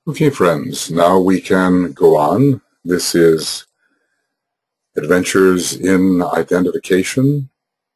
Okay, friends, now we can go on. This is Adventures in Identification,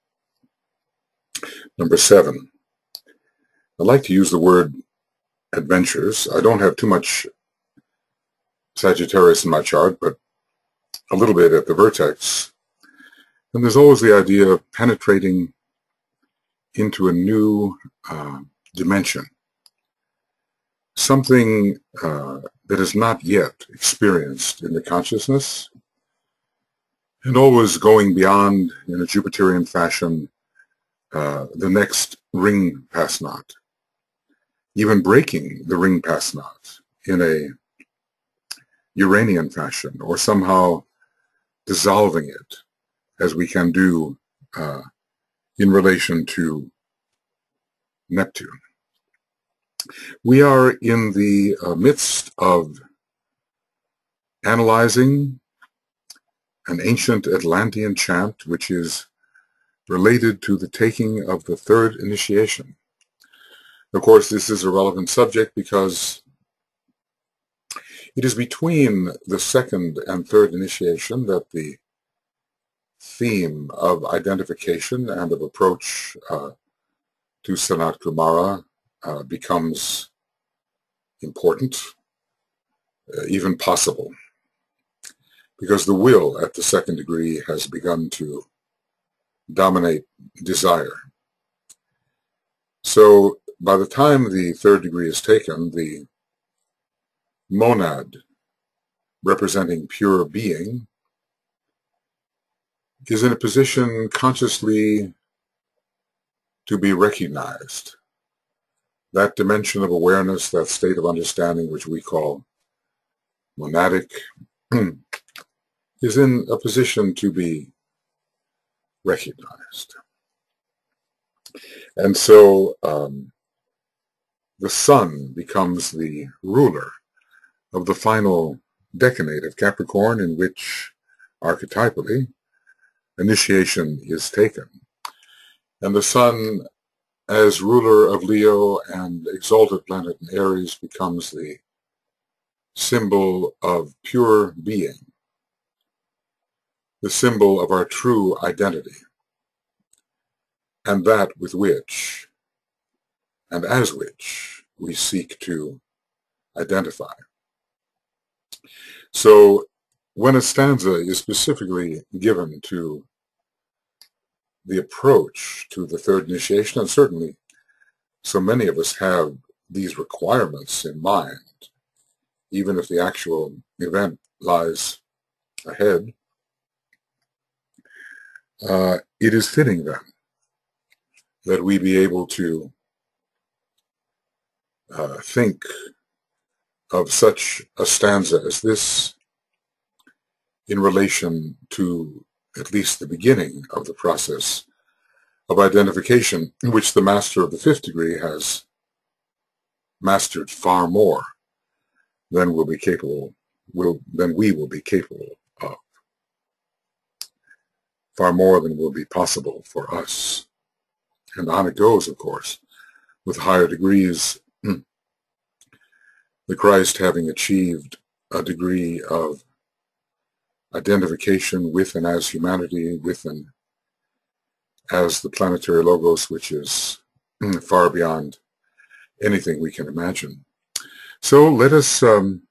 number 7. I like to use the word adventures. I don't have too much Sagittarius in my chart, but a little bit at the vertex. And there's always the idea of penetrating into a new dimension, something that is not yet experienced in the consciousness, and always going beyond, in a Jupiterian fashion, the next ring pass knot, even breaking the ring pass knot in a Uranian fashion, or somehow dissolving it, as we can do in relation to Neptune. We are in the midst of analyzing an ancient Atlantean chant which is related to the taking of the third initiation. Of course, this is a relevant subject because it is between the second and third initiation that the theme of identification and of approach to Sanat Kumara becomes important, even possible, because the will at the second degree has begun to dominate desire. So by the time the third degree is taken, the monad, representing pure being, is in a position consciously to be recognized. That dimension of awareness, that state of understanding which we call monadic, is in a position to be recognized. And so the sun becomes the ruler of the final decade of Capricorn, in which archetypally initiation is taken. And the sun, as ruler of Leo and exalted planet in Aries, becomes the symbol of pure being, the symbol of our true identity, and that with which, and as which, we seek to identify. So when a stanza is specifically given to the approach to the third initiation, and certainly so many of us have these requirements in mind, even if the actual event lies ahead, it is fitting then that we be able to think of such a stanza as this in relation to at least the beginning of the process of identification, in which the master of the fifth degree has mastered far more than we will be capable of, far more than will be possible for us. And on it goes, of course, with higher degrees, the Christ having achieved a degree of identification with and as humanity, with and as the planetary logos, which is far beyond anything we can imagine. So let us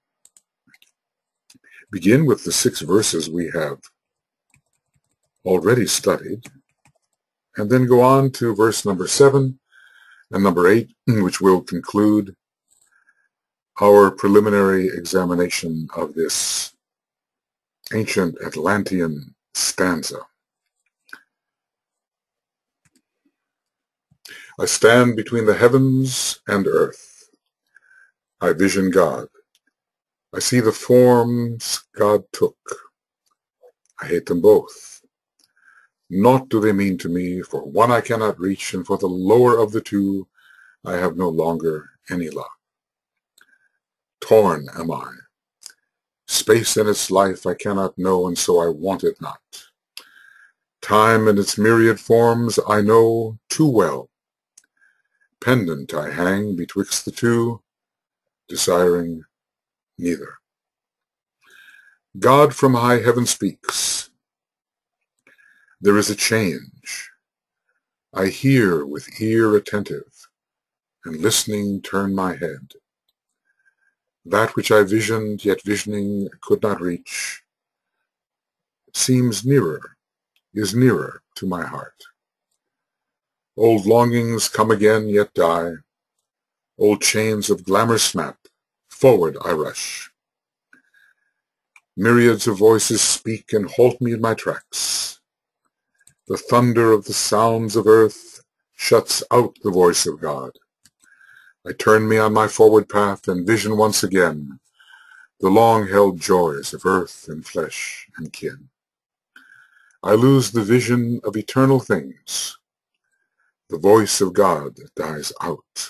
begin with the 6 verses we have already studied, and then go on to verse number 7 and number 8, which will conclude our preliminary examination of this ancient Atlantean stanza. I stand between the heavens and earth. I vision God. I see the forms God took. I hate them both. Naught do they mean to me, for one I cannot reach, and for the lower of the two I have no longer any love. Torn am I. Space and its life I cannot know, and so I want it not. Time and its myriad forms I know too well. Pendant I hang betwixt the two, desiring neither. God from high heaven speaks. There is a change. I hear with ear attentive, and listening turn my head. That which I visioned, yet visioning could not reach, seems nearer, is nearer to my heart. Old longings come again, yet die. Old chains of glamour snap. Forward I rush. Myriads of voices speak and halt me in my tracks. The thunder of the sounds of earth shuts out the voice of God. I turn me on my forward path and vision once again the long-held joys of earth and flesh and kin. I lose the vision of eternal things. The voice of God dies out.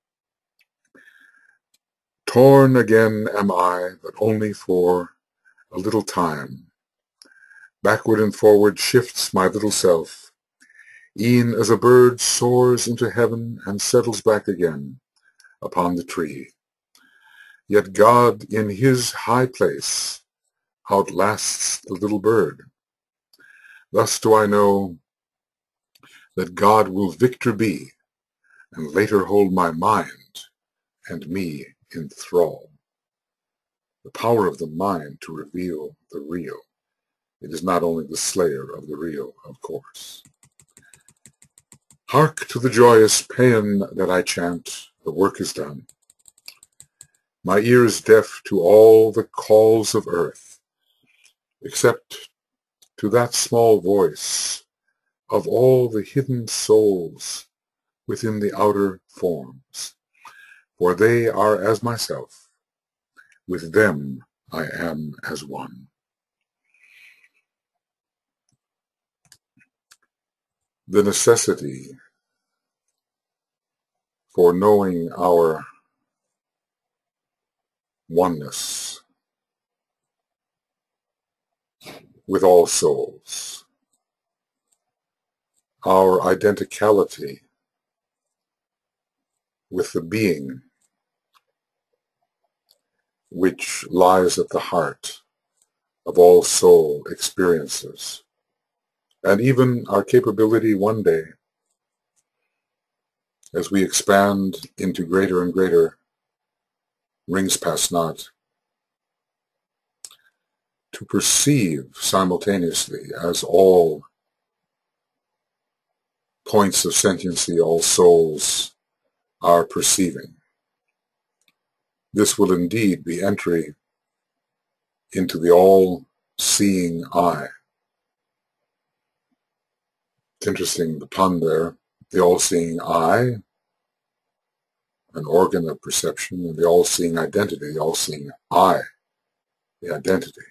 Torn again am I, but only for a little time. Backward and forward shifts my little self, e'en as a bird soars into heaven and settles back again upon the tree. Yet God in his high place outlasts the little bird. Thus do I know that God will victor be, and later hold my mind and me in thrall. The power of the mind to reveal the real. It is not only the slayer of the real, of course. Hark to the joyous paean that I chant, the work is done. My ear is deaf to all the calls of earth, except to that small voice of all the hidden souls within the outer forms, for they are as myself. With them I am as one. The necessity for knowing our oneness with all souls, our identicality with the being which lies at the heart of all soul experiences, and even our capability one day, as we expand into greater and greater rings past naught, to perceive simultaneously as all points of sentiency, all souls are perceiving. This will indeed be entry into the all-seeing eye. It's interesting, the pun there, the all-seeing eye, an organ of perception, and the all-seeing identity, the all-seeing I, the identity,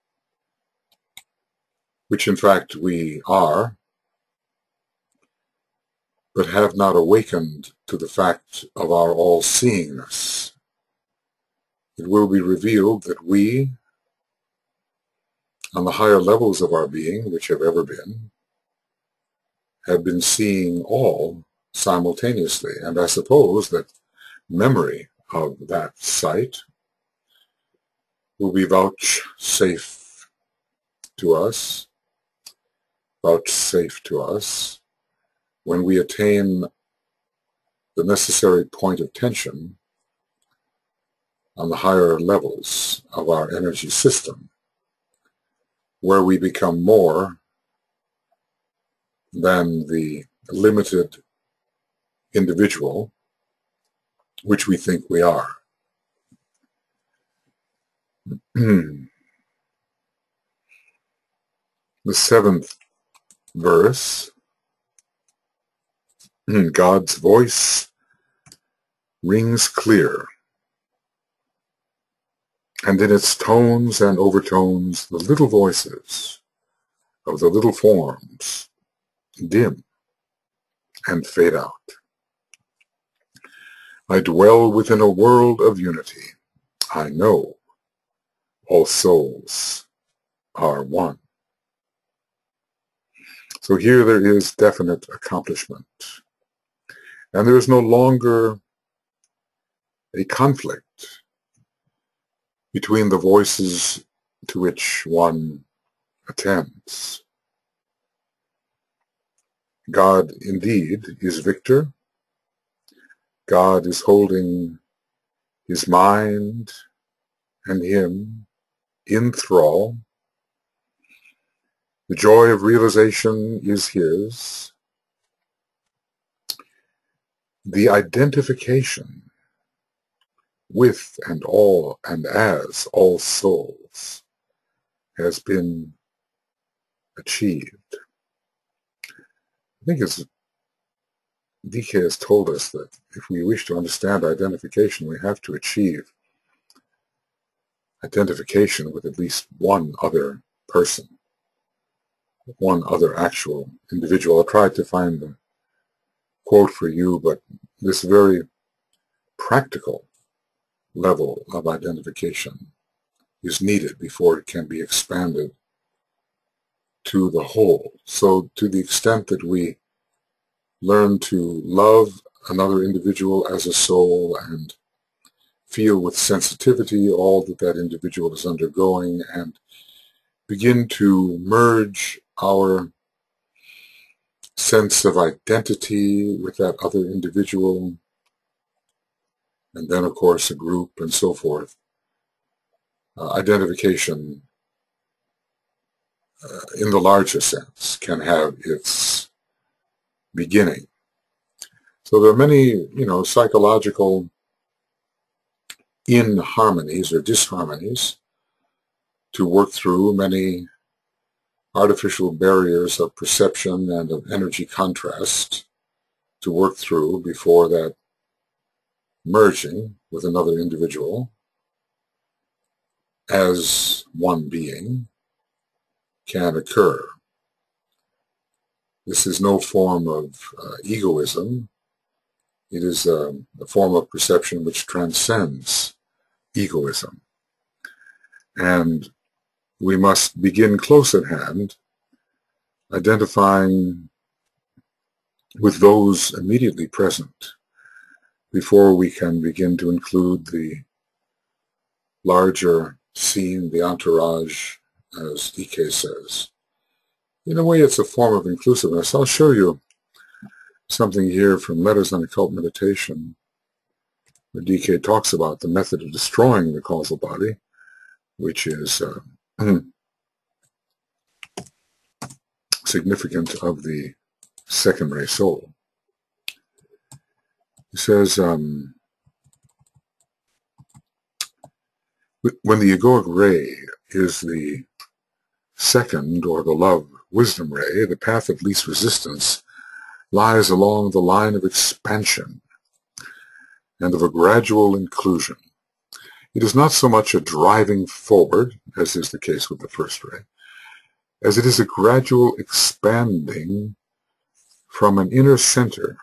which in fact we are, but have not awakened to the fact of our all-seeingness. It will be revealed that we, on the higher levels of our being, which have ever been, have been seeing all simultaneously. And I suppose that memory of that sight will be vouchsafed to us when we attain the necessary point of tension on the higher levels of our energy system, where we become more than the limited individual which we think we are. The seventh verse, God's voice rings clear, and in its tones and overtones the little voices of the little forms dim and fade out. I dwell within a world of unity. I know all souls are one. So here there is definite accomplishment. And there is no longer a conflict between the voices to which one attends. God indeed is victor. God is holding his mind and him in thrall. The joy of realization is his. The identification with and all and as all souls has been achieved. I think as DK has told us that if we wish to understand identification, we have to achieve identification with at least one other person, one other actual individual. I tried to find a quote for you, but this very practical level of identification is needed before it can be expanded to the whole. So to the extent that we learn to love another individual as a soul and feel with sensitivity all that that individual is undergoing and begin to merge our sense of identity with that other individual, and then of course a group and so forth. Identification in the larger sense can have its beginning. So there are many, psychological inharmonies or disharmonies to work through, many artificial barriers of perception and of energy contrast to work through before that merging with another individual as one being can occur. This is no form of egoism. It is a form of perception which transcends egoism. And we must begin close at hand, identifying with those immediately present before we can begin to include the larger scene, the entourage, as DK says. In a way, it's a form of inclusiveness. I'll show you something here from Letters on Occult Meditation, where DK talks about the method of destroying the causal body, which is significant of the second ray soul. He says, when the egoic ray is the second, or the love wisdom ray, the path of least resistance lies along the line of expansion and of a gradual inclusion. It is not so much a driving forward, as is the case with the first ray, as it is a gradual expanding from an inner center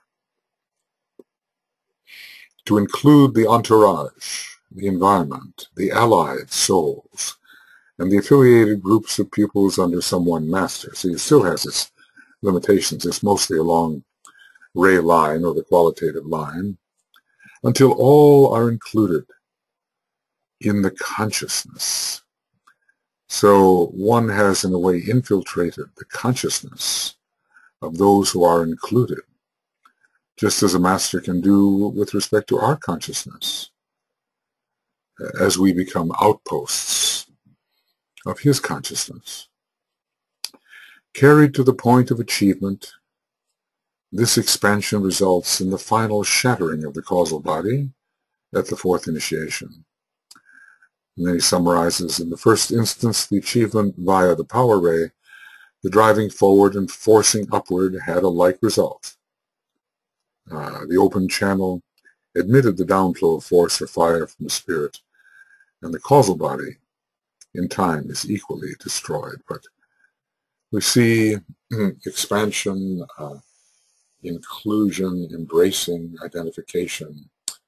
to include the entourage, the environment, the allied souls, and the affiliated groups of pupils under some one master. See, it still has its limitations. It's mostly along ray line, or the qualitative line, until all are included in the consciousness. So one has, in a way, infiltrated the consciousness of those who are included, just as a master can do with respect to our consciousness, as we become outposts of his consciousness. Carried to the point of achievement, this expansion results in the final shattering of the causal body at the fourth initiation. And then he summarizes, in the first instance, the achievement via the power ray, the driving forward and forcing upward had a like result. The open channel admitted the downflow of force or fire from the spirit, and the causal body in time is equally destroyed. But we see expansion, inclusion, embracing, identification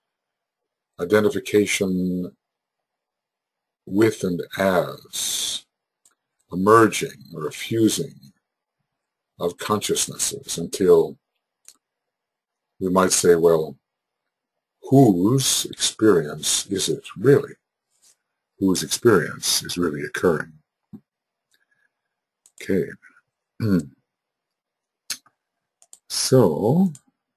with and as a merging or a fusing of consciousnesses until we might say, well, whose experience is it really? whose experience is really occurring. Okay. So,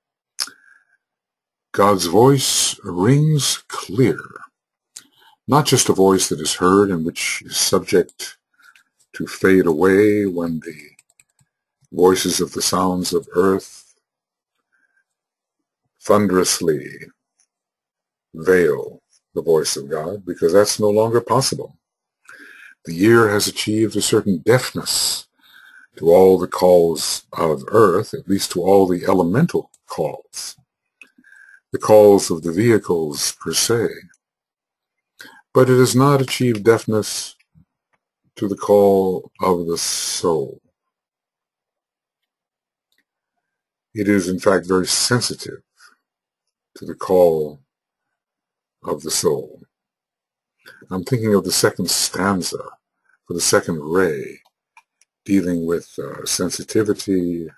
God's voice rings clear, not just a voice that is heard and which is subject to fade away when the voices of the sounds of earth thunderously veil the voice of God, because that's no longer possible. The ear has achieved a certain deafness to all the calls of earth, at least to all the elemental calls, the calls of the vehicles per se. But it has not achieved deafness to the call of the soul. It is, in fact, very sensitive to the call of the soul. I'm thinking of the second stanza for the second ray, dealing with sensitivity.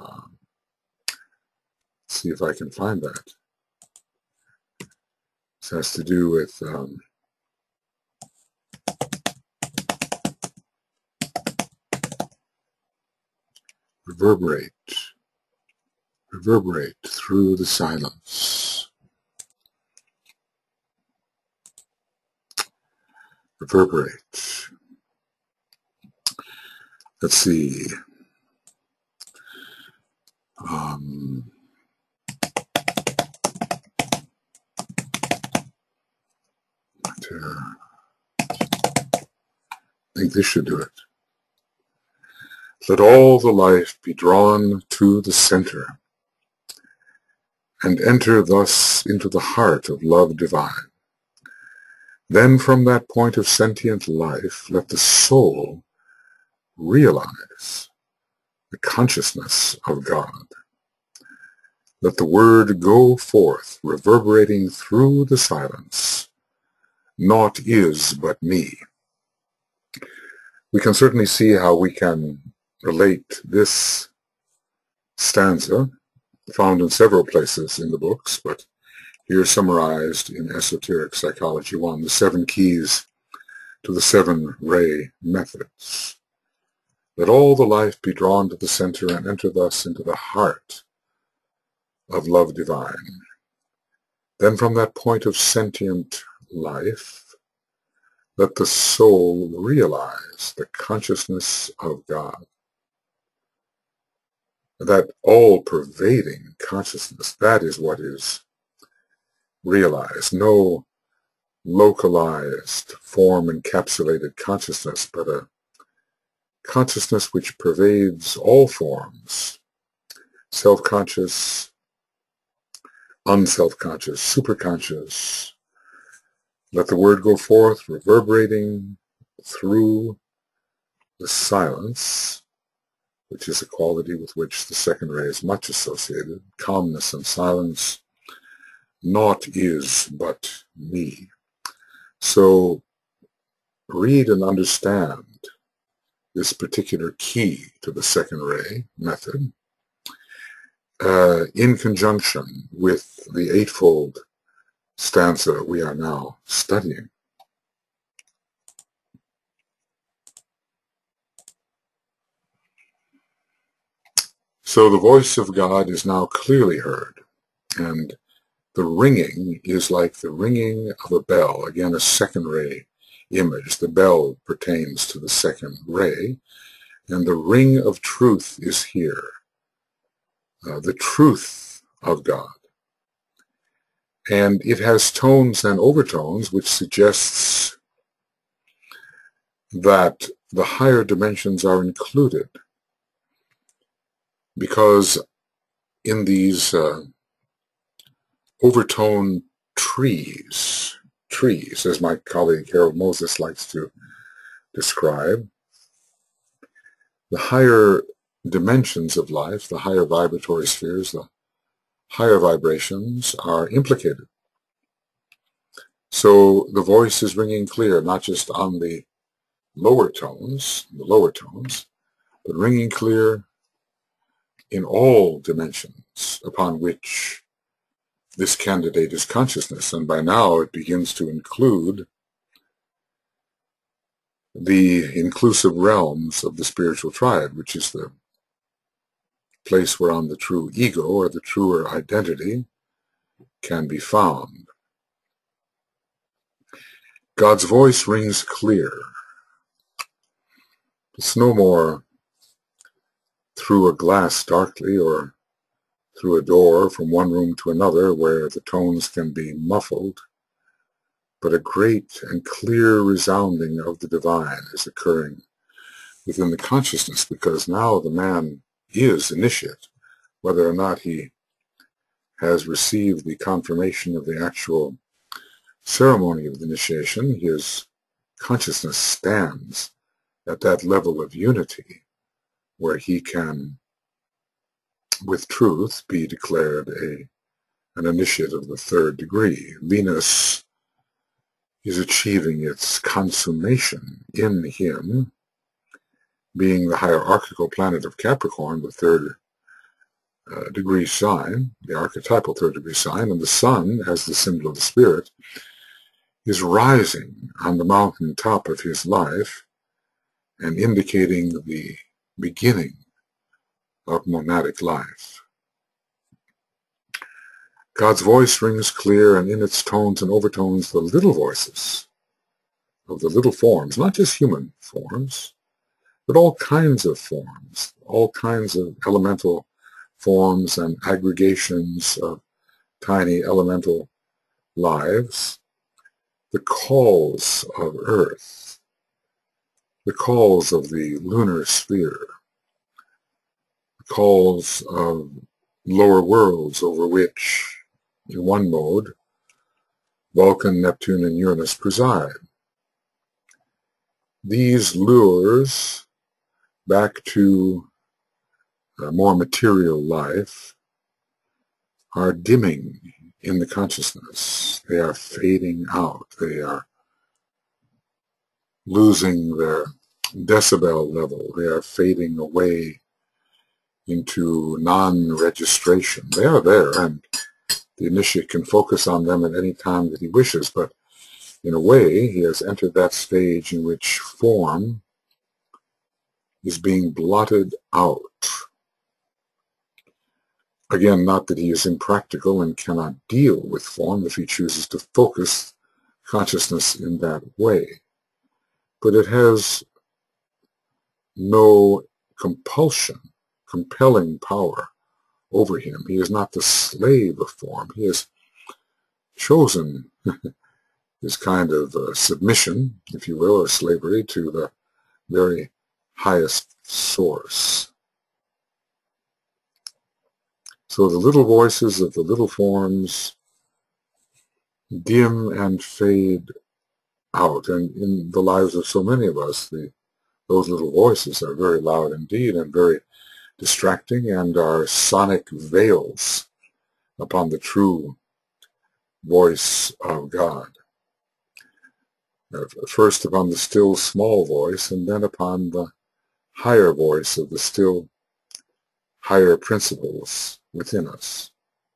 Let's see if I can find that. This has to do with reverberate through the silence. Reverberate. Let's see. I think this should do it. Let all the life be drawn to the center, and enter thus into the heart of love divine. Then from that point of sentient life, let the soul realize the consciousness of God. Let the word go forth, reverberating through the silence. Naught is but me. We can certainly see how we can relate this stanza, found in several places in the books, but here summarized in Esoteric Psychology 1, the 7 keys to the 7-ray methods. Let all the life be drawn to the center and enter thus into the heart of love divine. Then from that point of sentient life, let the soul realize the consciousness of God. That all-pervading consciousness, that is what is realized. No localized, form-encapsulated consciousness, but a consciousness which pervades all forms, self-conscious, unself-conscious, superconscious. Let the word go forth, reverberating through the silence, which is a quality with which the second ray is much associated, calmness and silence. Naught is but me. So read and understand this particular key to the second ray method in conjunction with the eightfold stanza we are now studying. So the voice of God is now clearly heard, and the ringing is like the ringing of a bell, again a second ray image. The bell pertains to the second ray, and the ring of truth is here, the truth of God. And it has tones and overtones which suggests that the higher dimensions are included, because in these overtone trees, as my colleague Harold Moses likes to describe, the higher dimensions of life, the higher vibratory spheres, the higher vibrations are implicated. So the voice is ringing clear, not just on the lower tones, but ringing clear in all dimensions upon which this candidate is consciousness. And by now it begins to include the inclusive realms of the spiritual triad, which is the place whereon the true ego or the truer identity can be found. God's voice rings clear. It's no more through a glass darkly or through a door from one room to another where the tones can be muffled, but a great and clear resounding of the divine is occurring within the consciousness, because now the man is initiate, whether or not he has received the confirmation of the actual ceremony of the initiation. His consciousness stands at that level of unity where he can, with truth, be declared an initiate of the third degree. Venus is achieving its consummation in him, being the hierarchical planet of Capricorn, the third degree sign, the archetypal third degree sign, and the sun, as the symbol of the spirit, is rising on the mountain top of his life and indicating the beginning of monadic life. God's voice rings clear, and in its tones and overtones, the little voices of the little forms, not just human forms, but all kinds of forms, all kinds of elemental forms and aggregations of tiny elemental lives, the calls of Earth, the calls of the lunar sphere, the calls of lower worlds over which, in one mode, Vulcan, Neptune, and Uranus preside. These lures back to more material life are dimming in the consciousness. They are fading out. They are losing their decibel level. They are fading away into non-registration. They are there, and the initiate can focus on them at any time that he wishes, but in a way, he has entered that stage in which form is being blotted out. Again, not that he is impractical and cannot deal with form if he chooses to focus consciousness in that way, but it has no compelling power over him. He is not the slave of form. He has chosen his kind of submission, if you will, or slavery to the very highest source. So the little voices of the little forms dim and fade out, and in the lives of so many of us, those little voices are very loud indeed and very distracting, and are sonic veils upon the true voice of God. First upon the still small voice, and then upon the higher voice of the still higher principles within us.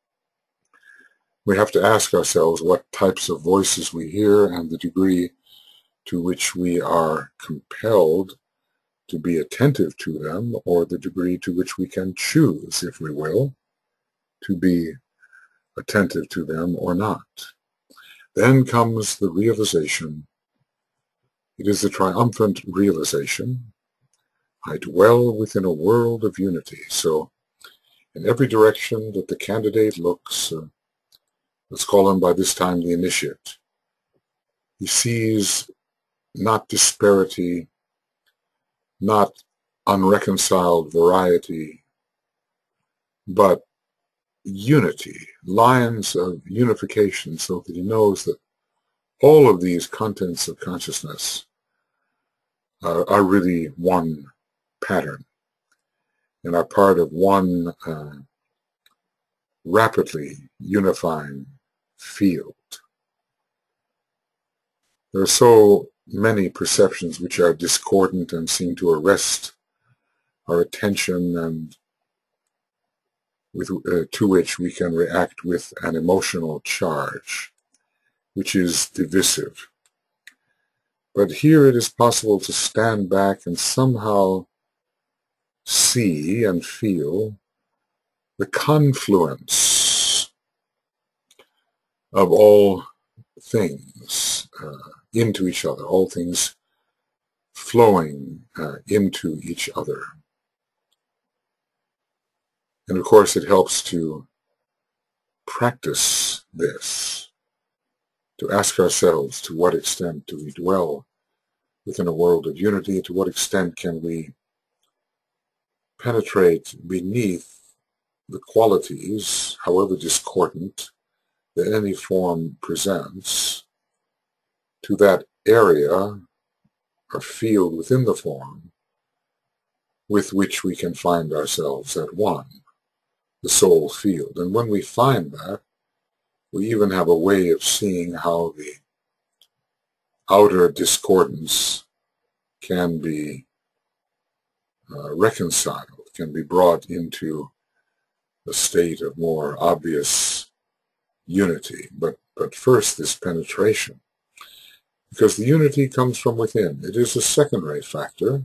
We have to ask ourselves what types of voices we hear and the degree to which we are compelled to be attentive to them, or the degree to which we can choose, if we will, to be attentive to them or not. Then comes the realization. It is the triumphant realization. I dwell within a world of unity. So in every direction that the candidate looks, let's call him by this time the initiate, he sees not disparity, not unreconciled variety, but unity, lines of unification, so that he knows that all of these contents of consciousness are really one pattern and are part of one rapidly unifying field. There are so many perceptions which are discordant and seem to arrest our attention, and to which we can react with an emotional charge, which is divisive. But here it is possible to stand back and somehow see and feel the confluence of all things into each other, all things flowing into each other. And of course it helps to practice this, to ask ourselves to what extent do we dwell within a world of unity, to what extent can we penetrate beneath the qualities, however discordant, that any form presents, to that area or field within the form with which we can find ourselves at one, the soul field. And when we find that, we even have a way of seeing how the outer discordance can be reconciled, can be brought into a state of more obvious unity. But first, this penetration, because the unity comes from within. It is a second-rate factor,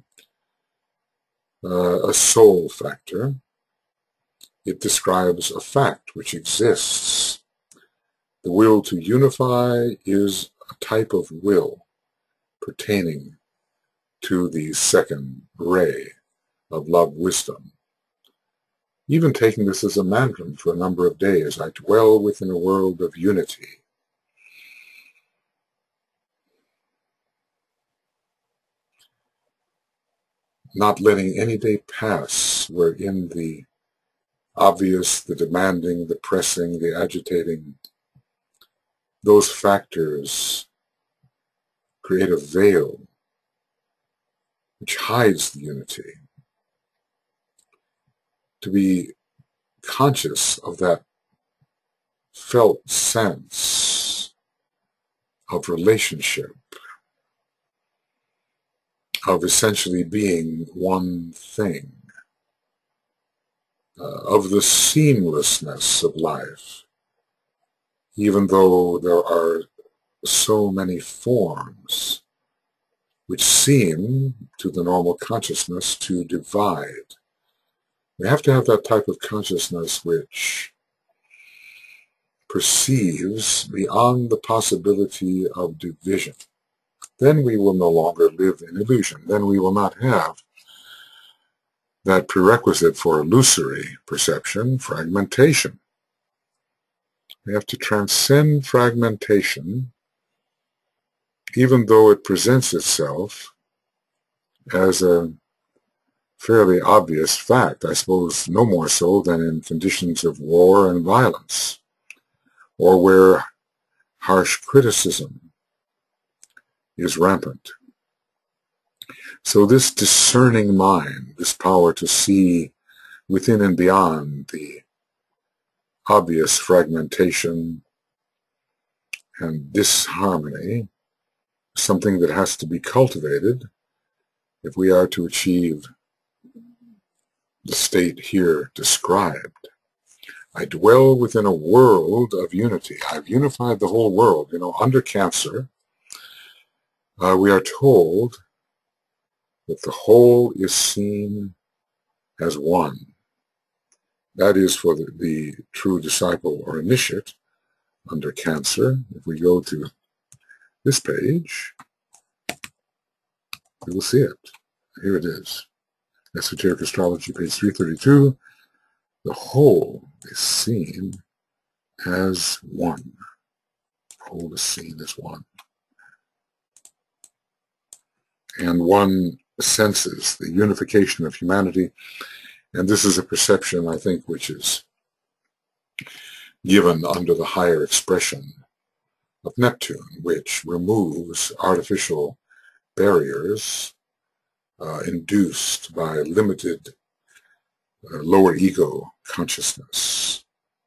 a soul factor. It describes a fact which exists. The will to unify is a type of will pertaining to the second ray of love wisdom. Even taking this as a mantra for a number of days, I dwell within a world of unity. Not letting any day pass wherein the obvious, the demanding, the pressing, the agitating, those factors create a veil which hides the unity. To be conscious of that felt sense of relationship, of essentially being one thing, of the seamlessness of life, even though there are so many forms which seem, to the normal consciousness, to divide. We have to have that type of consciousness which perceives beyond the possibility of division. Then we will no longer live in illusion. Then we will not have that prerequisite for illusory perception, fragmentation. We have to transcend fragmentation, even though it presents itself as a fairly obvious fact, I suppose no more so than in conditions of war and violence, or where harsh criticism is rampant. So this discerning mind, this power to see within and beyond the obvious fragmentation and disharmony, is something that has to be cultivated if we are to achieve the state here described. I dwell within a world of unity. I've unified the whole world. You know, under Cancer, we are told that the whole is seen as one. That is for the true disciple or initiate under Cancer. If we go to this page, we will see it. Here it is. Esoteric Astrology, page 332. The whole is seen as one. The whole is seen as one. And one senses the unification of humanity. And this is a perception, I think, which is given under the higher expression of Neptune, which removes artificial barriers induced by limited lower ego consciousness.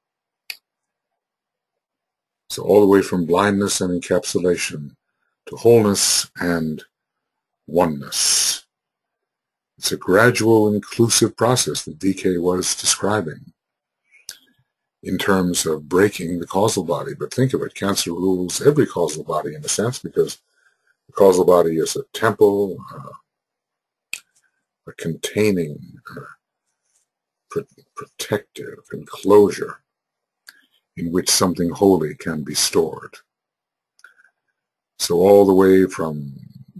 So all the way from blindness and encapsulation to wholeness and oneness. It's a gradual, inclusive process that DK was describing in terms of breaking the causal body. But think of it, Cancer rules every causal body in a sense, because The causal body is a temple, a containing, protective enclosure in which something holy can be stored. So all the way from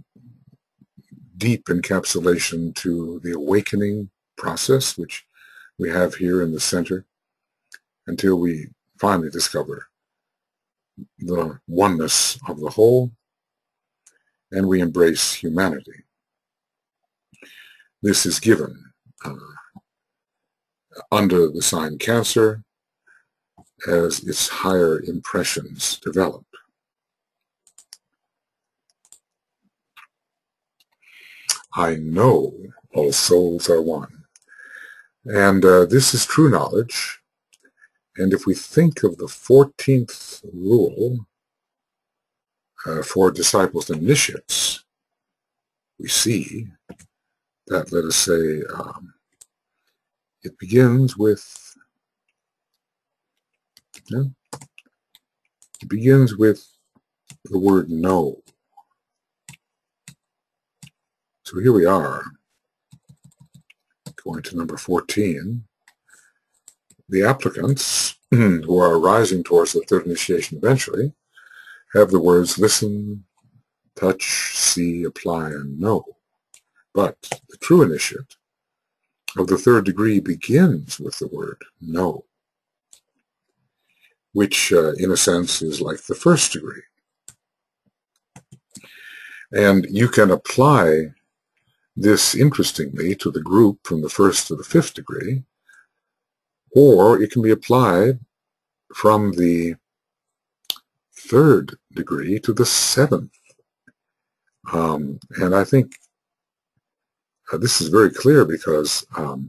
deep encapsulation to the awakening process, which we have here in the center, until we finally discover the oneness of the whole, and we embrace humanity. This is given under the sign Cancer as its higher impressions develop. I know all souls are one. And this is true knowledge. And if we think of the 14th rule for disciples and initiates, we see that, let us say, it begins with the word know. So here we are, going to number 14. The applicants who are rising towards the third initiation eventually have the words listen, touch, see, apply, and know. But the true initiate of the third degree begins with the word know, which in a sense is like the first degree. And you can apply this, interestingly, to the group from the first to the fifth degree, or it can be applied from the third degree to the seventh. And I think this is very clear because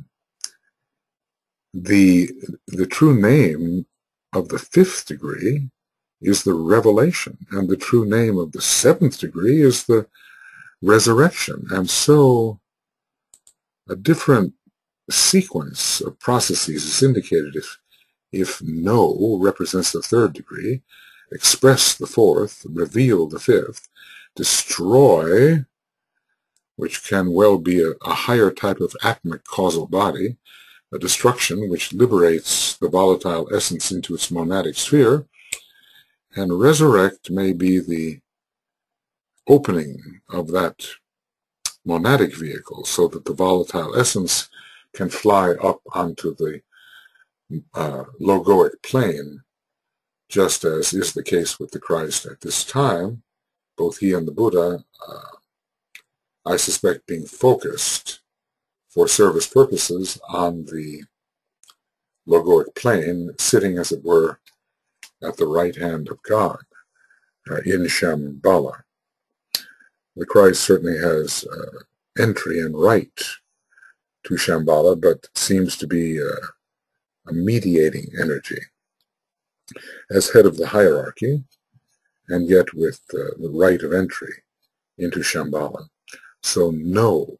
the true name of the fifth degree is the revelation, and the true name of the seventh degree is the resurrection. And so a different sequence of processes is indicated if know represents the third degree, express the fourth, reveal the fifth, destroy, which can well be a higher type of atmic causal body, a destruction which liberates the volatile essence into its monadic sphere, and resurrect may be the opening of that monadic vehicle so that the volatile essence can fly up onto the logoic plane, just as is the case with the Christ at this time, both he and the Buddha, I suspect, being focused for service purposes on the logoic plane, sitting, as it were, at the right hand of God in Shambhala. The Christ certainly has entry and right to Shambhala, but seems to be a mediating energy as head of the hierarchy, and yet with the right of entry into Shambhala. So know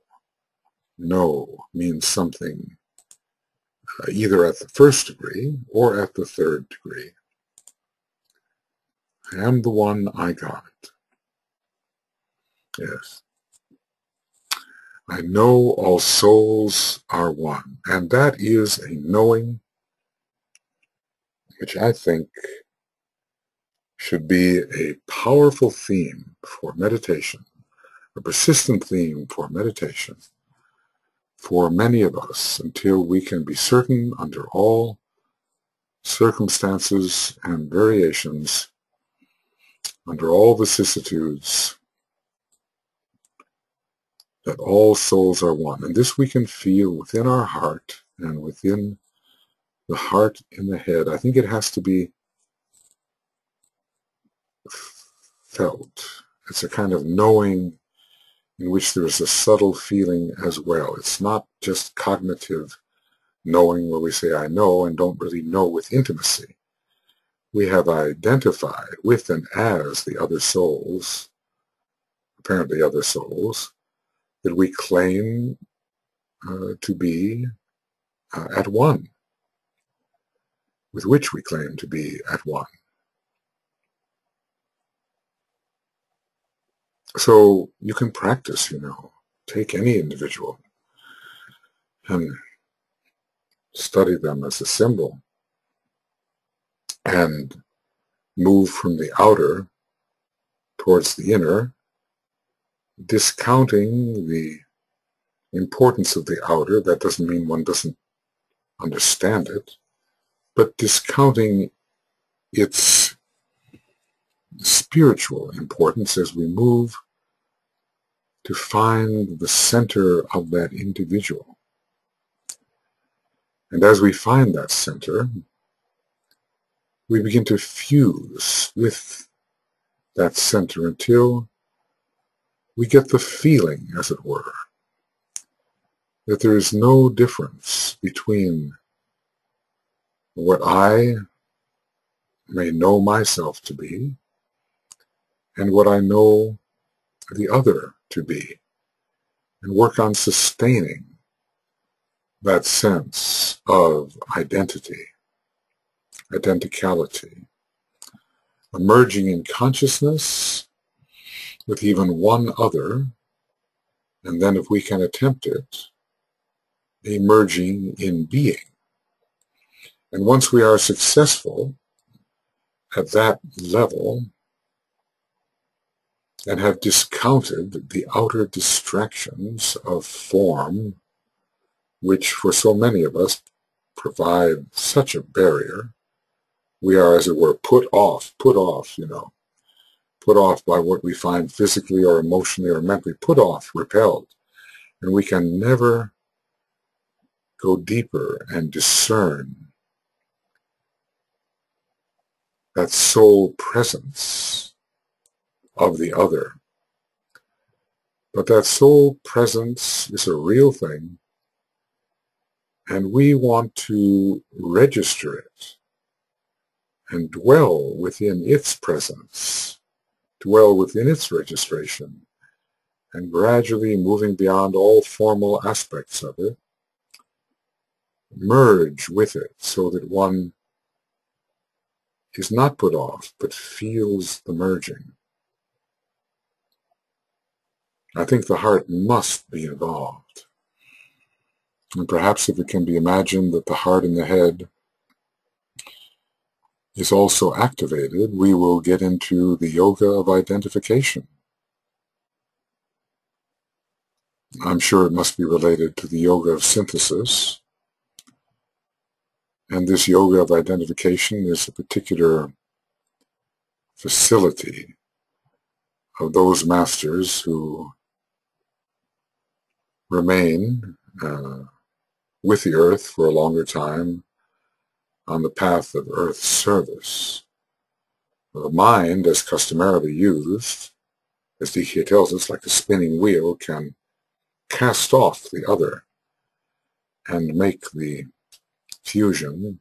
means something either at the first degree or at the third degree. I am the one I got. Yes. I know all souls are one, and that is a knowing which I think should be a powerful theme for meditation, a persistent theme for meditation for many of us until we can be certain under all circumstances and variations, under all vicissitudes, that all souls are one. And this we can feel within our heart and within the heart in the head. I think it has to be felt. It's a kind of knowing in which there is a subtle feeling as well. It's not just cognitive knowing where we say I know and don't really know with intimacy. We have identified with and as the other souls, apparently other souls, that we claim to be at one, with which we claim to be at one. So you can practice, take any individual and study them as a symbol and move from the outer towards the inner, discounting the importance of the outer. That doesn't mean one doesn't understand it, but discounting its spiritual importance as we move to find the center of that individual. And as we find that center, we begin to fuse with that center until we get the feeling, as it were, that there is no difference between what I may know myself to be and what I know the other to be, and work on sustaining that sense of identity, identicality, emerging in consciousness with even one other, and then if we can attempt it, emerging in being. And once we are successful at that level and have discounted the outer distractions of form, which for so many of us provide such a barrier, we are, as it were, put off, put off by what we find physically or emotionally or mentally, put off, repelled. And we can never go deeper and discern that soul presence of the other. But that soul presence is a real thing, and we want to register it and dwell within its presence, dwell within its registration, and gradually moving beyond all formal aspects of it, merge with it so that one is not put off, but feels the merging. I think the heart must be involved. And perhaps if it can be imagined that the heart and the head is also activated, we will get into the yoga of identification. I'm sure it must be related to the yoga of synthesis. And this yoga of identification is a particular facility of those masters who remain with the earth for a longer time on the path of earth service. The mind, as customarily used, as Dikhe tells us, like a spinning wheel, can cast off the other and make the fusion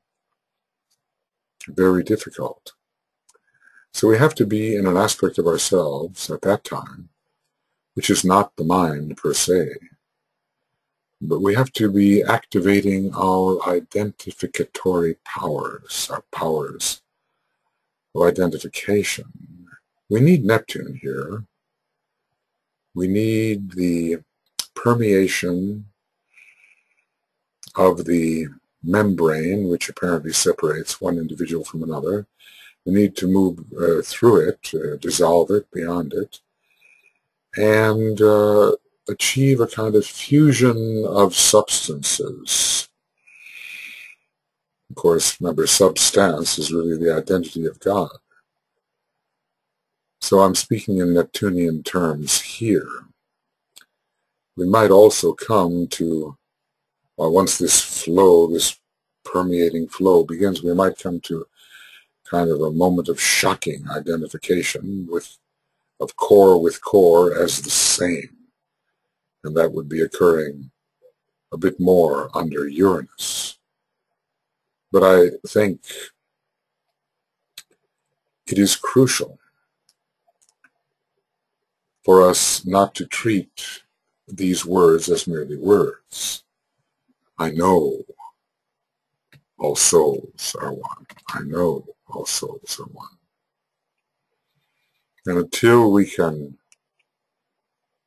very difficult. So we have to be in an aspect of ourselves at that time, which is not the mind per se, but we have to be activating our identificatory powers, our powers of identification. We need Neptune here. We need the permeation of the membrane, which apparently separates one individual from another. We need to move through it, dissolve it, beyond it, and achieve a kind of fusion of substances. Of course, remember, substance is really the identity of God. So I'm speaking in Neptunian terms here. We might also come to, once this flow, this permeating flow begins, we might come to kind of a moment of shocking identification of core with core as the same. And that would be occurring a bit more under Uranus. But I think it is crucial for us not to treat these words as merely words. I know all souls are one. I know all souls are one. And until we can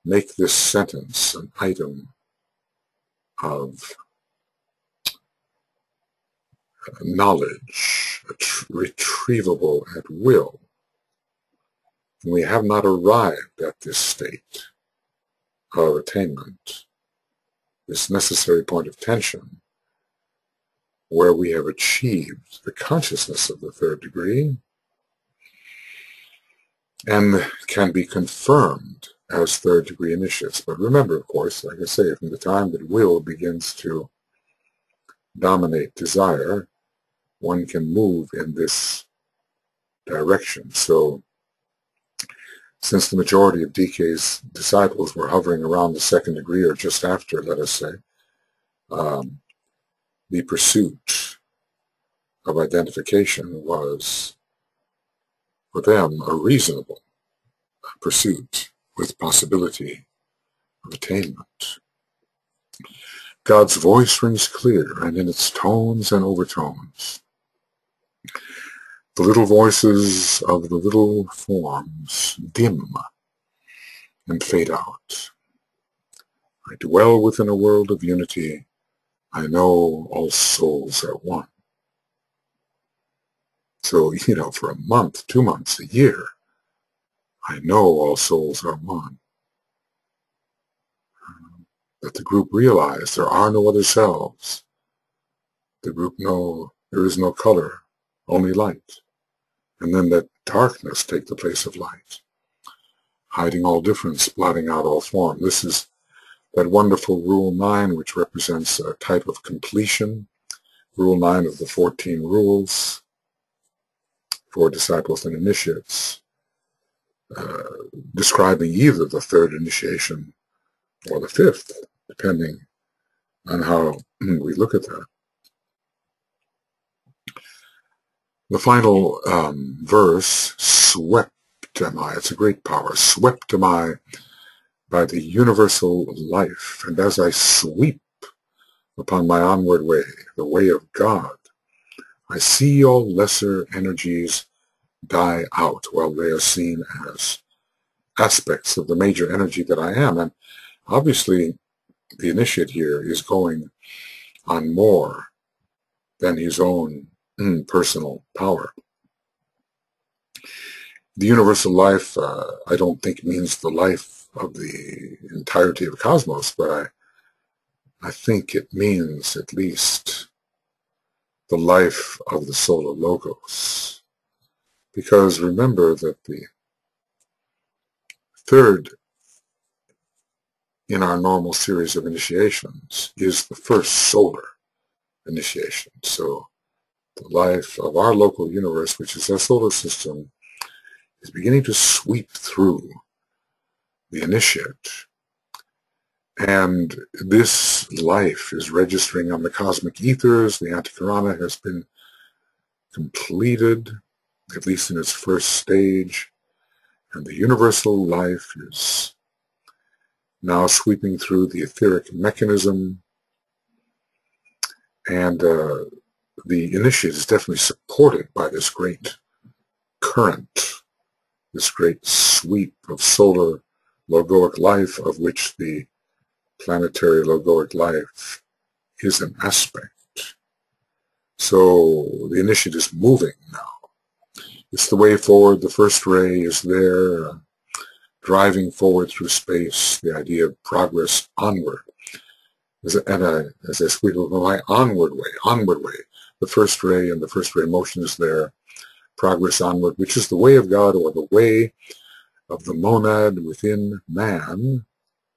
make this sentence an item of knowledge, retrievable at will. We have not arrived at this state of attainment, this necessary point of tension, where we have achieved the consciousness of the third degree and can be confirmed as third degree initiates. But remember, of course, like I say, from the time that will begins to dominate desire, one can move in this direction. So, since the majority of DK's disciples were hovering around the second degree, or just after, let us say, the pursuit of identification was, for them, a reasonable pursuit with possibility of attainment. God's voice rings clear, and in its tones and overtones, the little voices of the little forms dim and fade out. I dwell within a world of unity. I know all souls are one. So, for a month, 2 months, a year, I know all souls are one. Let the group realize there are no other selves. The group know there is no color, only light. And then let darkness take the place of light, hiding all difference, blotting out all form. This is that wonderful Rule 9, which represents a type of completion. Rule 9 of the 14 rules for disciples and initiates, describing either the third initiation or the fifth, depending on how we look at that. The final verse, swept am I, it's a great power, swept am I by the universal life, and as I sweep upon my onward way, the way of God, I see all lesser energies die out while they are seen as aspects of the major energy that I am. And obviously, the initiate here is going on more than his own personal power. The universal life, I don't think means the life of the entirety of the cosmos, but I think it means at least the life of the solar logos. Because remember that the third in our normal series of initiations is the first solar initiation. So the life of our local universe, which is our solar system, is beginning to sweep through the initiate. And this life is registering on the cosmic ethers. The Antikarana has been completed, at least in its first stage. And the universal life is now sweeping through the etheric mechanism. And the initiate is definitely supported by this great current, this great sweep of solar logoic life, of which the planetary logoic life is an aspect. So the initiate is moving now. It's the way forward. The first ray is there, driving forward through space, the idea of progress onward. As I sweep over my onward way, the first ray and the first ray motion is there, progress onward, which is the way of God, or the way of the monad within man.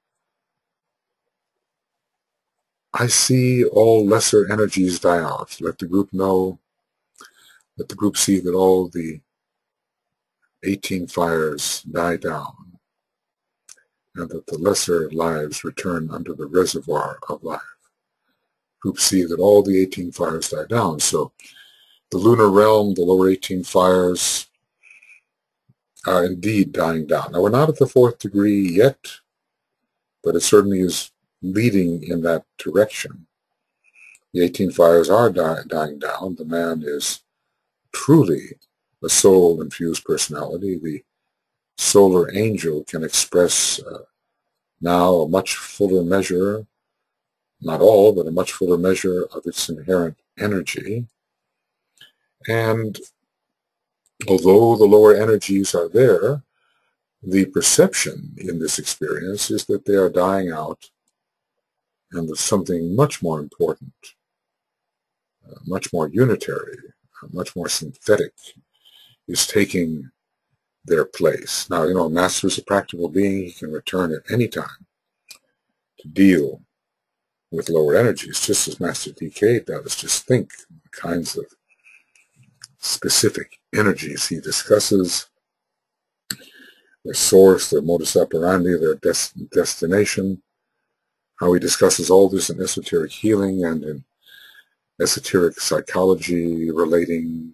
I see all lesser energies die out. Let the group know, let the group see that all the 18 fires die down, and that the lesser lives return under the reservoir of life. Group see that all the 18 fires die down. So the lunar realm, the lower 18 fires, are indeed dying down. Now, we're not at the fourth degree yet, but it certainly is leading in that direction. The 18 fires are dying down. The man is truly a soul-infused personality. The solar angel can express now a much fuller measure, not all, but a much fuller measure of its inherent energy. And although the lower energies are there, the perception in this experience is that they are dying out and that something much more important, much more unitary, much more synthetic is taking their place. Now, a master is a practical being. He can return at any time to deal with lower energies, just as Master DK does. Just think the kinds of specific energies he discusses, their source, their modus operandi, their destination, how he discusses all this in esoteric healing and in esoteric psychology, relating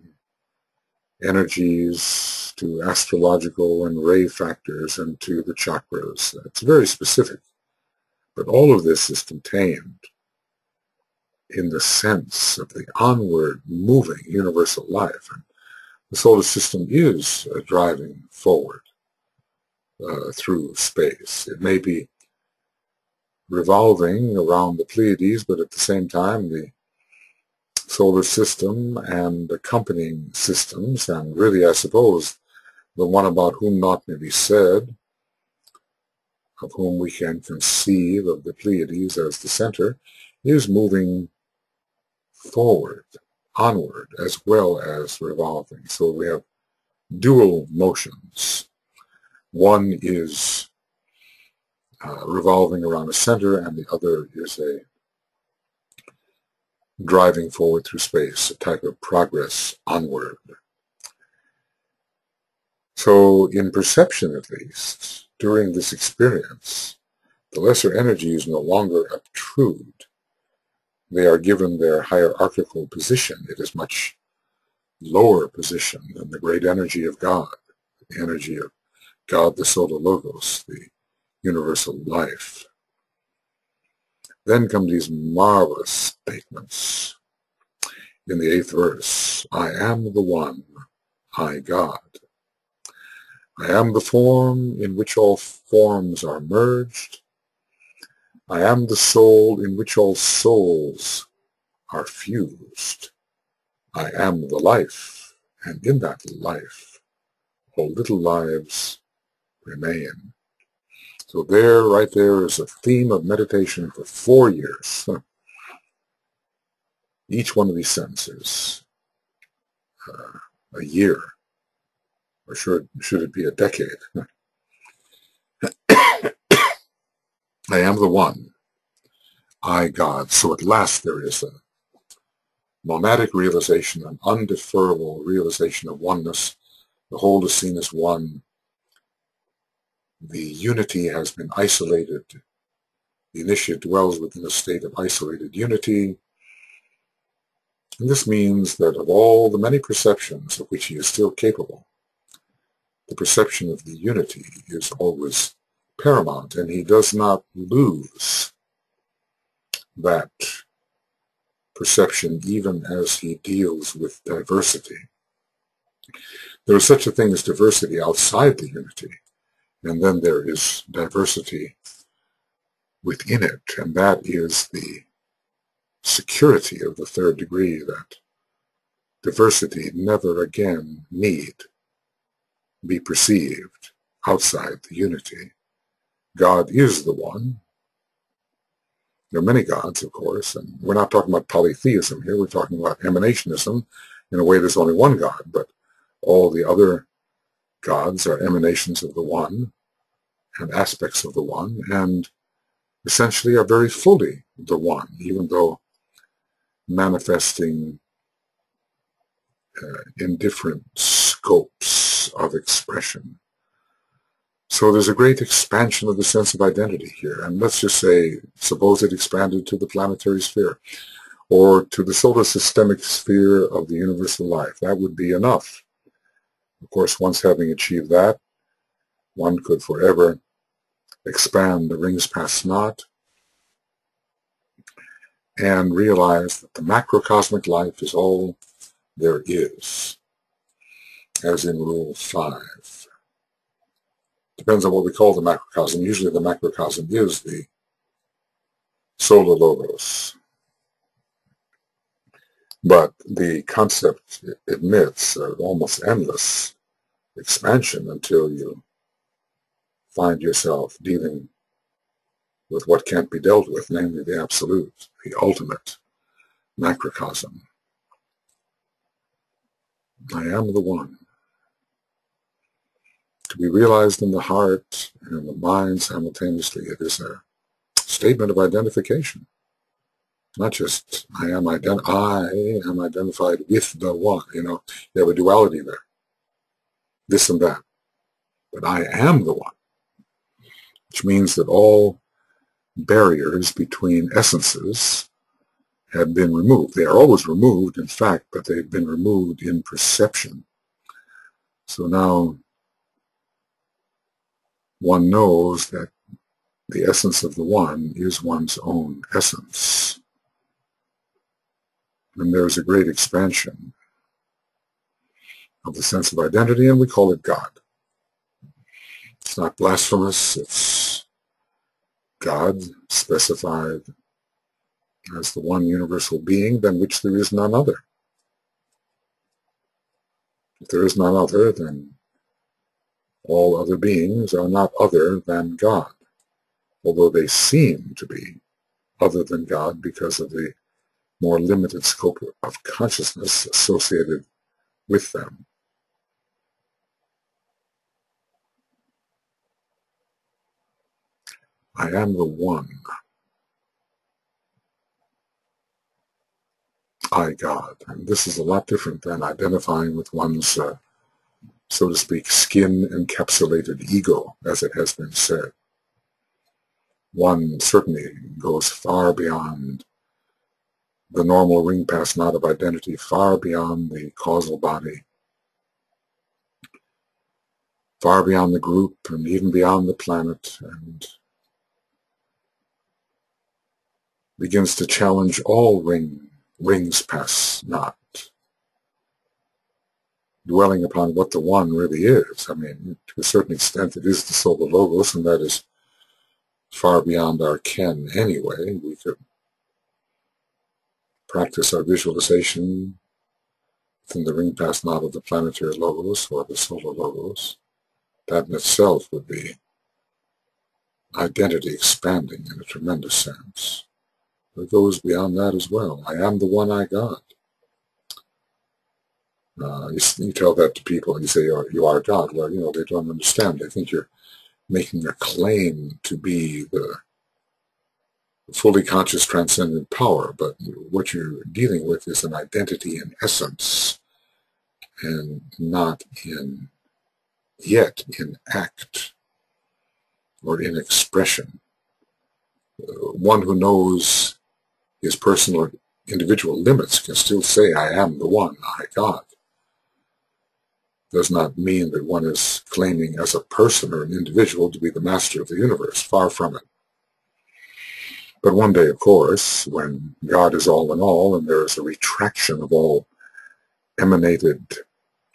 energies to astrological and ray factors and to the chakras. It's very specific, but all of this is contained in the sense of the onward moving universal life. And the solar system is driving forward through space. It may be revolving around the Pleiades, but at the same time the solar system and accompanying systems, and really I suppose the one about whom naught may be said, of whom we can conceive of the Pleiades as the center, is moving forward, onward, as well as revolving. So we have dual motions. One is revolving around a center, and the other is a driving forward through space, a type of progress onward. So in perception, at least, during this experience, the lesser energies no longer obtrude. They are given their hierarchical position. It is much lower position than the great energy of God, the energy of God, the Solar Logos, the universal life. Then come these marvelous statements in the 8th verse. I am the one, I God. I am the form in which all forms are merged. I am the soul in which all souls are fused. I am the life, and in that life all little lives remain. So there, right there, is a theme of meditation for 4 years. Each one of these sentences, a year, or should it be a decade? I am the one, I God. So at last there is a monadic realization, an undeferrable realization of oneness. The whole is seen as one. The unity has been isolated. The initiate dwells within a state of isolated unity. And this means that of all the many perceptions of which he is still capable, the perception of the unity is always paramount, and he does not lose that perception even as he deals with diversity. There is such a thing as diversity outside the unity, and then there is diversity within it, and that is the security of the 3rd degree, that diversity never again need be perceived outside the unity. God is the one. There are many gods, of course, and we're not talking about polytheism here. We're talking about emanationism. In a way, there's only one God, but all the other gods are emanations of the one and aspects of the one, and essentially are very fully the one, even though manifesting in different scopes of expression. So there's a great expansion of the sense of identity here. And let's just say, suppose it expanded to the planetary sphere or to the solar systemic sphere of the universal life. That would be enough. Of course, once having achieved that, one could forever expand the rings past naught and realize that the macrocosmic life is all there is, as in Rule 5. Depends on what we call the macrocosm. Usually the macrocosm is the solar logos. But the concept admits an almost endless expansion until you find yourself dealing with what can't be dealt with, namely the absolute, the ultimate macrocosm. I am the one. To be realized in the heart and the mind simultaneously, it is a statement of identification. Not just I am identified with the one. You have a duality there, this and that. But I am the one, which means that all barriers between essences have been removed. They are always removed, in fact, but they've been removed in perception. So now one knows that the essence of the one is one's own essence. And there's a great expansion of the sense of identity, and we call it God. It's not blasphemous, it's God specified as the one universal being than which there is none other. If there is none other, then all other beings are not other than God, although they seem to be other than God because of the more limited scope of consciousness associated with them. I am the one. I, God. And this is a lot different than identifying with one's, so to speak, skin-encapsulated ego, as it has been said. One certainly goes far beyond the normal ring pass knot of identity, far beyond the causal body, far beyond the group, and even beyond the planet, and begins to challenge all rings pass knot, dwelling upon what the one really is. I mean, to a certain extent, it is the solar logos, and that is far beyond our ken anyway. We could practice our visualization within the ring pass knot of the planetary logos or the solar logos. That in itself would be identity expanding in a tremendous sense. But it goes beyond that as well. I am the one I got. You tell that to people and you say you are God. Well, they don't understand. They think you're making a claim to be the fully conscious transcendent power, but what you're dealing with is an identity in essence and not yet in act or in expression. One who knows his personal or individual limits can still say, I am the one, I, God. Does not mean that one is claiming as a person or an individual to be the master of the universe. Far from it. But one day, of course, when God is all in all and there is a retraction of all emanations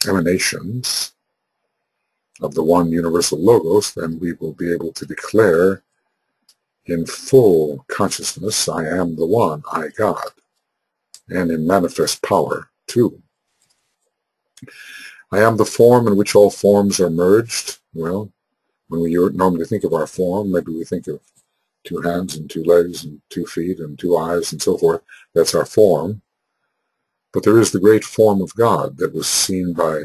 of the one universal logos, then we will be able to declare in full consciousness, I am the one, I, God, and in manifest power, too. I am the form in which all forms are merged. Well, when we normally think of our form, maybe we think of 2 hands and 2 legs and 2 feet and 2 eyes and so forth. That's our form. But there is the great form of God that was seen by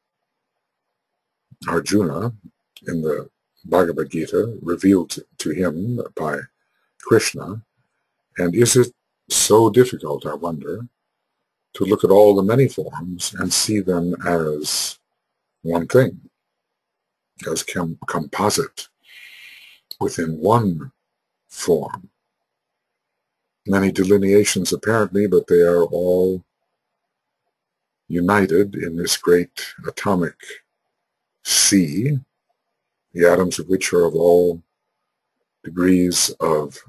Arjuna in the Bhagavad Gita, revealed to him by Krishna. And is it so difficult, I wonder, to look at all the many forms and see them as one thing, as composite within one form? Many delineations apparently, but they are all united in this great atomic sea, the atoms of which are of all degrees of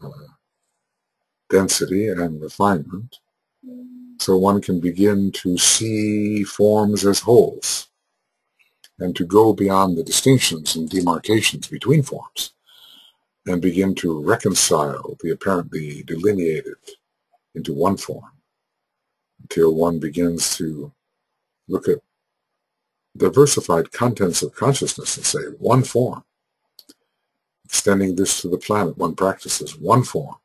density and refinement. So one can begin to see forms as wholes. and to go beyond the distinctions and demarcations between forms and begin to reconcile the apparently delineated into one form until one begins to look at diversified contents of consciousness and say, one form. Extending this to the planet, one practices one form.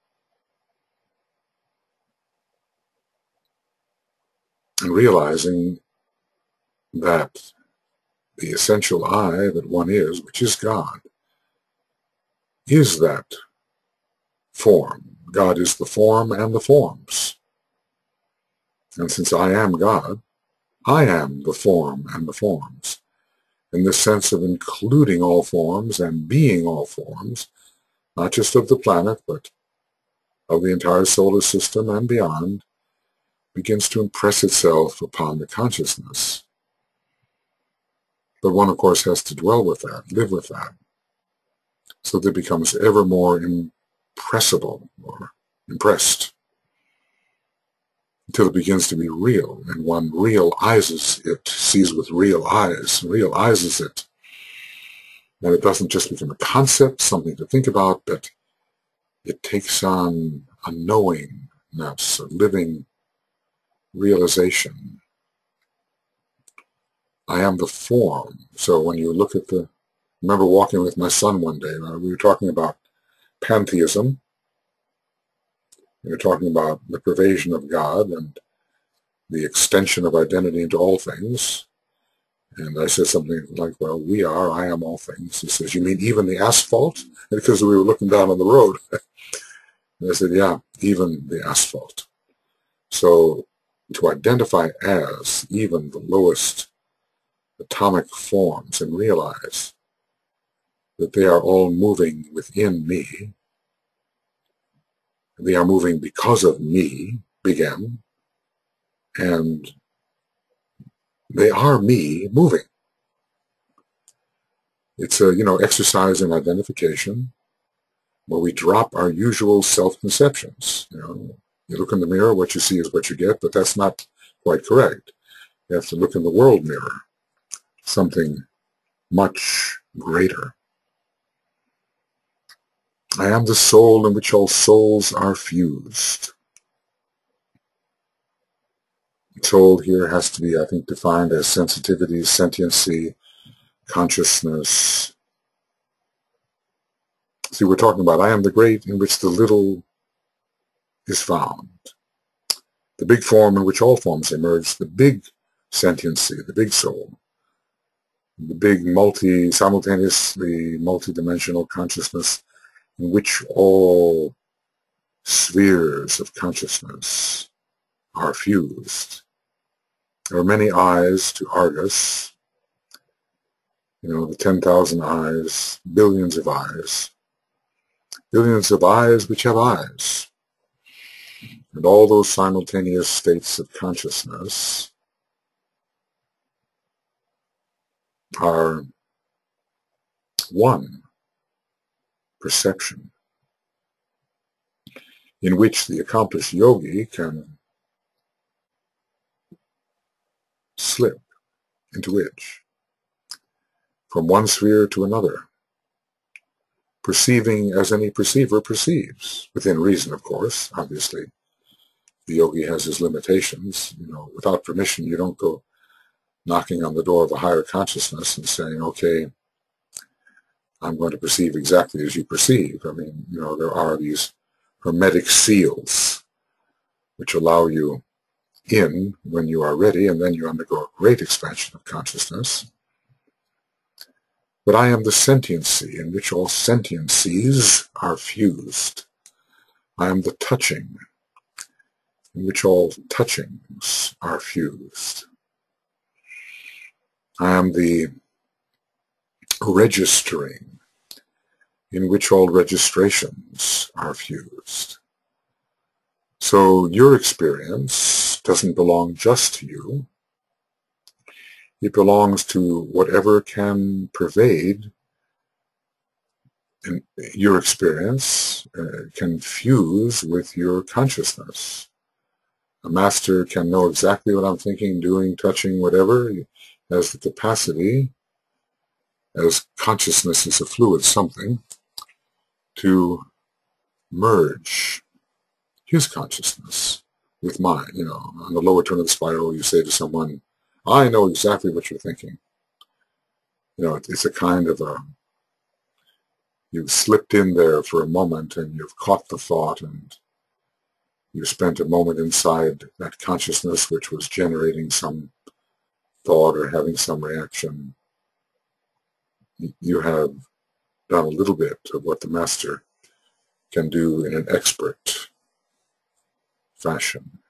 And realizing that the essential I that one is, which is God, is that form. God is the form and the forms. And since I am God, I am the form and the forms. In this sense of including all forms and being all forms, not just of the planet, but of the entire solar system and beyond, begins to impress itself upon the consciousness. But one, of course, has to dwell with that, live with that, so that it becomes ever more impressible or impressed until it begins to be real, and one realizes it, sees with real eyes, realizes it. And it doesn't just become a concept, something to think about, but it takes on a knowingness, a living realization. I am the form. So when you look at I remember walking with my son one day, we were talking about pantheism. We were talking about the pervasion of God and the extension of identity into all things. And I said something like, well, I am all things. He says, you mean even the asphalt? Because we were looking down on the road. And I said, yeah, even the asphalt. So to identify as even the lowest atomic forms and realize that they are all moving within me, they are moving because of me, began, and they are me moving. It's a, exercise in identification where we drop our usual self-conceptions. You look in the mirror, what you see is what you get, but that's not quite correct. You have to look in the world mirror, something much greater. I am the soul in which all souls are fused. Soul here has to be, I think, defined as sensitivity, sentiency, consciousness. See, we're talking about I am the great in which the little is found. The big form in which all forms emerge, the big sentiency, the big soul, the big simultaneously multidimensional consciousness in which all spheres of consciousness are fused. There are many eyes to Argus, the 10,000 eyes, billions of eyes which have eyes. And all those simultaneous states of consciousness are one perception in which the accomplished yogi can slip into which, from one sphere to another, perceiving as any perceiver perceives, within reason, of course. Obviously, the yogi has his limitations. Without permission, you don't go knocking on the door of a higher consciousness and saying, okay, I'm going to perceive exactly as you perceive. I mean, there are these hermetic seals which allow you in when you are ready, and then you undergo a great expansion of consciousness. But I am the sentiency in which all sentiencies are fused. I am the touching in which all touchings are fused. I am the registering in which all registrations are fused. So your experience doesn't belong just to you. It belongs to whatever can pervade your experience, can fuse with your consciousness. A master can know exactly what I'm thinking, doing, touching, whatever. He has the capacity as consciousness is a fluid something, to merge his consciousness with mine. On the lower turn of the spiral, you say to someone, I know exactly what you're thinking. It's a kind of you've slipped in there for a moment and you've caught the thought, and you spent a moment inside that consciousness which was generating some thought or having some reaction. You have done a little bit of what the master can do in an expert fashion.